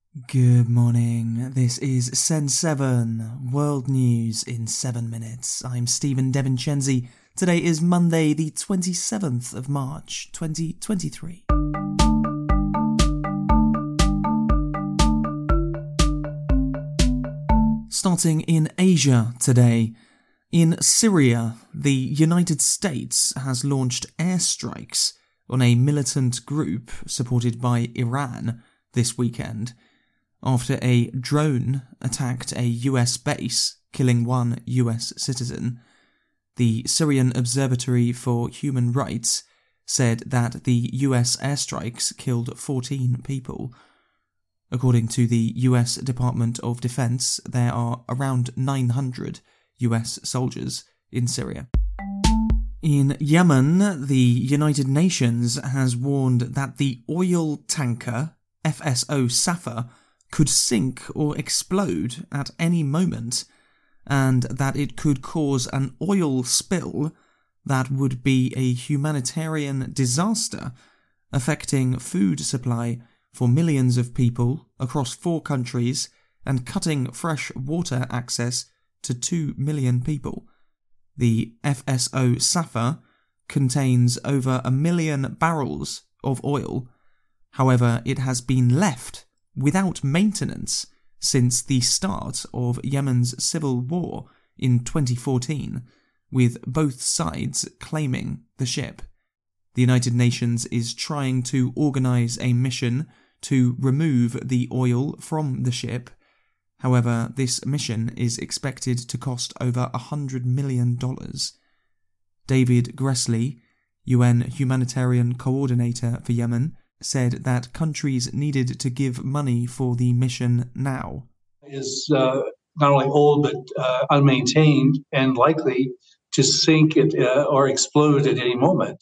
Good morning, this is Sen7, World News in 7 minutes. I'm Stephen DeVincenzi. Today is Monday the 27th of March, 2023. Starting in Asia today, in Syria, the United States has launched airstrikes on a militant group supported by Iran this weekend, after a drone attacked a US base, killing one US citizen. The Syrian Observatory for Human Rights said that the US airstrikes killed 14 people. According to the US Department of Defense, there are around 900 US soldiers in Syria. In Yemen, the United Nations has warned that the oil tanker FSO Safa could sink or explode at any moment, and that it could cause an oil spill that would be a humanitarian disaster, affecting food supply for millions of people across 4 countries and cutting fresh water access to 2 million people. The FSO Safa contains over 1 million barrels of oil. However, it has been left without maintenance since the start of Yemen's civil war in 2014, with both sides claiming the ship. The United Nations is trying to organise a mission to remove the oil from the ship. However, this mission is expected to cost over $100 million. David Gressley, UN Humanitarian Coordinator for Yemen, said that countries needed to give money for the mission now. Is not only old but unmaintained and likely to sink or explode at any moment.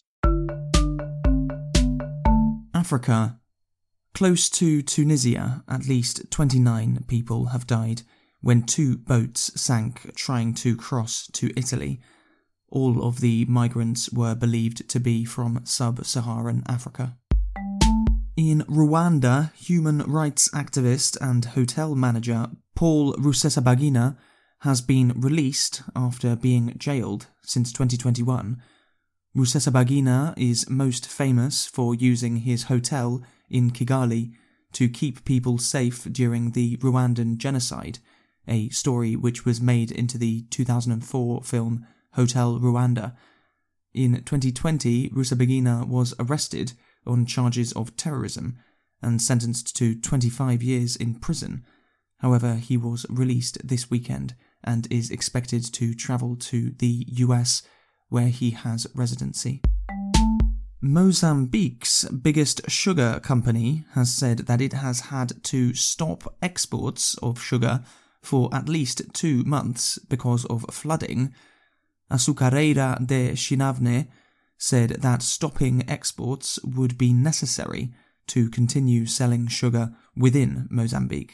Africa. Close to Tunisia, at least 29 people have died when 2 boats sank trying to cross to Italy. All of the migrants were believed to be from sub-Saharan Africa. In Rwanda, human rights activist and hotel manager Paul Rusesabagina has been released after being jailed since 2021. Rusesabagina is most famous for using his hotel in Kigali to keep people safe during the Rwandan genocide, a story which was made into the 2004 film Hotel Rwanda. In 2020, Rusesabagina was arrested on charges of terrorism and sentenced to 25 years in prison. However, he was released this weekend and is expected to travel to the US, where he has residency. Mozambique's biggest sugar company has said that it has had to stop exports of sugar for at least 2 months because of flooding. Açucareira de Chinavne said that stopping exports would be necessary to continue selling sugar within Mozambique.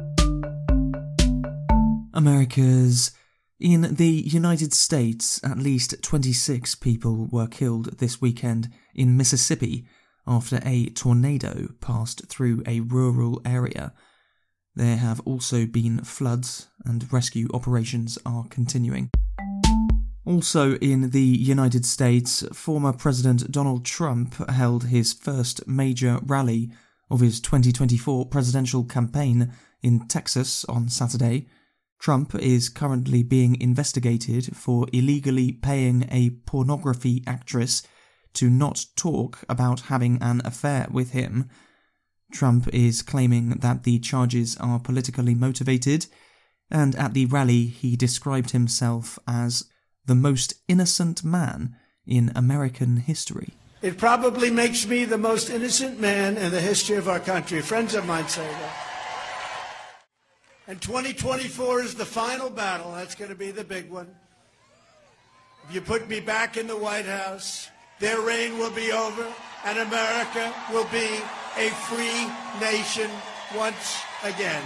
Americas. In the United States, at least 26 people were killed this weekend in Mississippi after a tornado passed through a rural area. There have also been floods, and rescue operations are continuing. Also in the United States, former President Donald Trump held his first major rally of his 2024 presidential campaign in Texas on Saturday. Trump is currently being investigated for illegally paying a pornography actress to not talk about having an affair with him. Trump is claiming that the charges are politically motivated, and at the rally he described himself as the most innocent man in American history. It probably makes me the most innocent man in the history of our country. Friends of mine say that. And 2024 is the final battle. That's going to be the big one. If you put me back in the White House, their reign will be over, and America will be a free nation once again.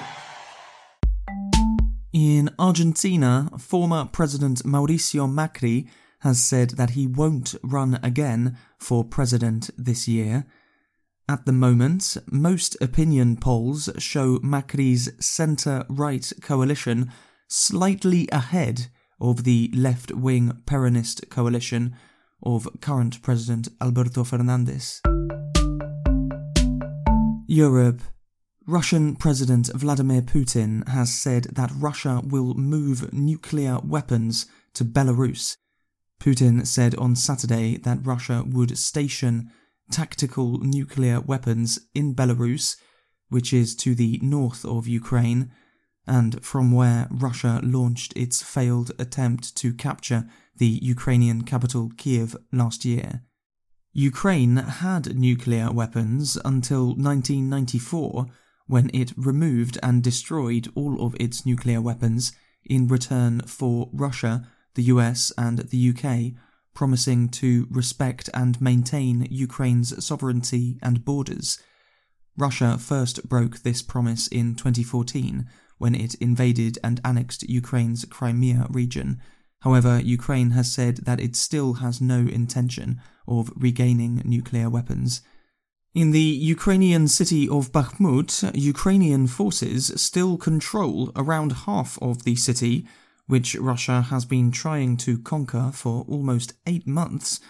In Argentina, former President Mauricio Macri has said that he won't run again for president this year. At the moment, most opinion polls show Macri's centre-right coalition slightly ahead of the left-wing Peronist coalition of current President Alberto Fernandez. Europe. Russian President Vladimir Putin has said that Russia will move nuclear weapons to Belarus. Putin said on Saturday that Russia would station tactical nuclear weapons in Belarus, which is to the north of Ukraine, and from where Russia launched its failed attempt to capture the Ukrainian capital Kiev last year. Ukraine had nuclear weapons until 1994, when it removed and destroyed all of its nuclear weapons in return for Russia, the US and the UK promising to respect and maintain Ukraine's sovereignty and borders. Russia first broke this promise in 2014 when it invaded and annexed Ukraine's Crimea region. However, Ukraine has said that it still has no intention of regaining nuclear weapons. In the Ukrainian city of Bakhmut, Ukrainian forces still control around half of the city, which Russia has been trying to conquer for almost 8 months.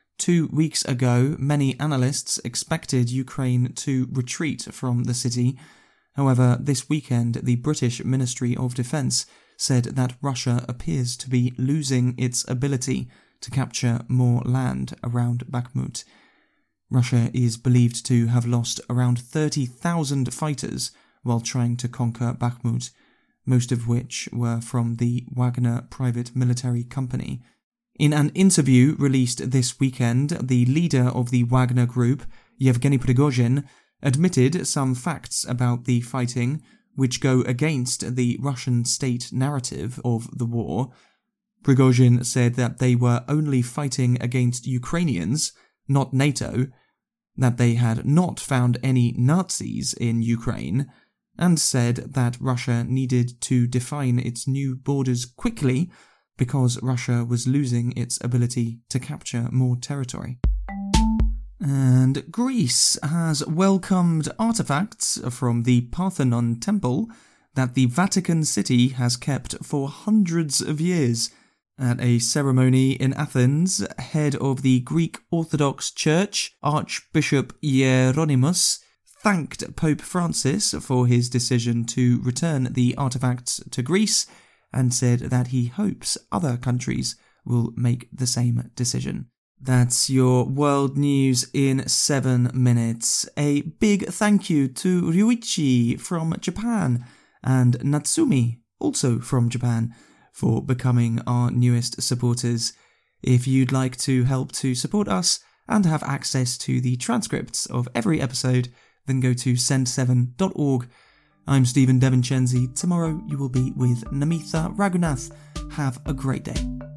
2 weeks ago, many analysts expected Ukraine to retreat from the city. However, this weekend, the British Ministry of Defence said that Russia appears to be losing its ability to capture more land around Bakhmut. Russia is believed to have lost around 30,000 fighters while trying to conquer Bakhmut, most of which were from the Wagner private military company. In an interview released this weekend, the leader of the Wagner group, Yevgeny Prigozhin, admitted some facts about the fighting which go against the Russian state narrative of the war. Prigozhin said that they were only fighting against Ukrainians, not NATO, that they had not found any Nazis in Ukraine, and said that Russia needed to define its new borders quickly because Russia was losing its ability to capture more territory. And Greece has welcomed artifacts from the Parthenon Temple that the Vatican City has kept for hundreds of years. At a ceremony in Athens, head of the Greek Orthodox Church, Archbishop Hieronymus, thanked Pope Francis for his decision to return the artifacts to Greece and said that he hopes other countries will make the same decision. That's your world news in 7 minutes. A big thank you to Ryuichi from Japan and Natsumi, also from Japan, for becoming our newest supporters. If you'd like to help to support us and have access to the transcripts of every episode, then go to send7.org. I'm Stephen DeVincenzi. Tomorrow you will be with Namitha Raghunath. Have a great day.